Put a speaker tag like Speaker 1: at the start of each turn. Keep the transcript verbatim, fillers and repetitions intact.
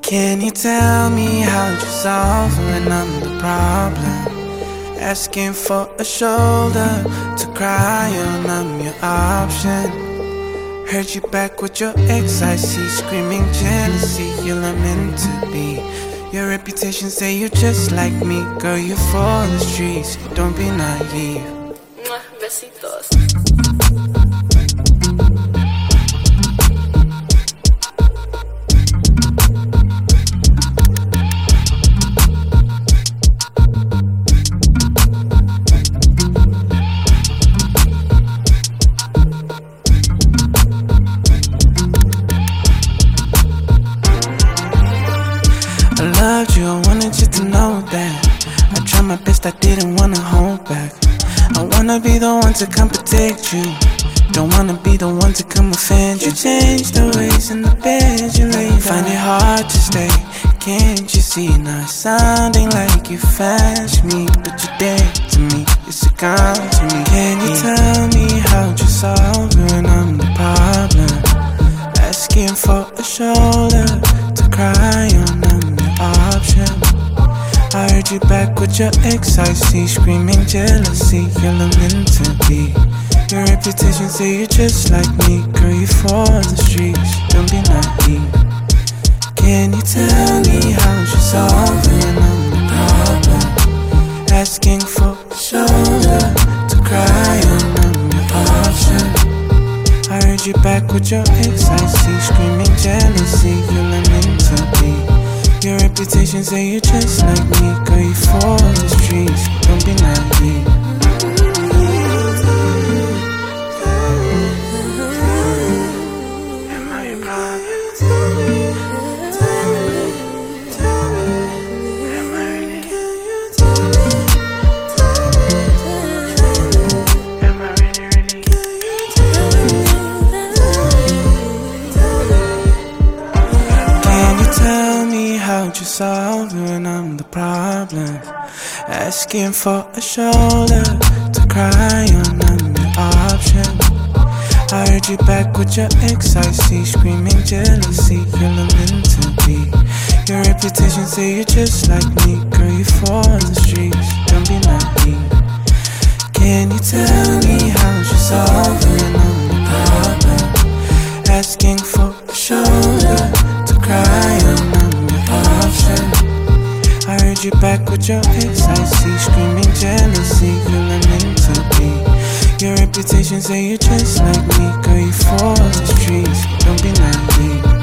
Speaker 1: Can you tell me how you solve when I'm the problem? Asking for a shoulder to cry on, I'm your option. Heard you back with your ex, I see screaming jealousy, you're not meant to be. Your reputation say you're just like me. Girl, you're for the streets, don't be naive.
Speaker 2: Mwah, besitos.
Speaker 1: I loved you, I wanted you to know that. I tried my best, I didn't wanna hold back. I wanna be the one to come protect you. Don't wanna be the one to come offend you. You changed the ways in the bed you lay down. Find it hard to stay, can't you see? Now it's sounding like you fast me, but you're dead to me, you succumb to me. Can you tell me how you solve when I'm the problem? Asking for a shoulder to cry on, I'm the option. I heard you back with your ex, I see screaming jealousy, you're not meant to be. Your reputation say you're just like me. Girl, you for the streets, don't be naive. Can you tell me how you solve when I'm the problem? Asking for a shoulder to cry on, I'm your option. I heard you back with your ex, I see screaming jealousy, you're not meant to be. Your reputation say you're just like me. Girl, you for the streets, don't be naive. How'd you solve when I'm the problem? Asking for a shoulder to cry on, I'm the option. I heard you back with your ex, I see screaming jealousy, you're not meant to be. Your reputation say you're just like me. Girl, you for the streets, don't be naive. Can you tell me how you solve when I'm the problem? Asking for a shoulder to cry on, I'm the option. I heard you back with your ex, I see screaming jealousy, you're not meant to be. Your reputation say you're just like me. Girl, you for the streets, don't be naive.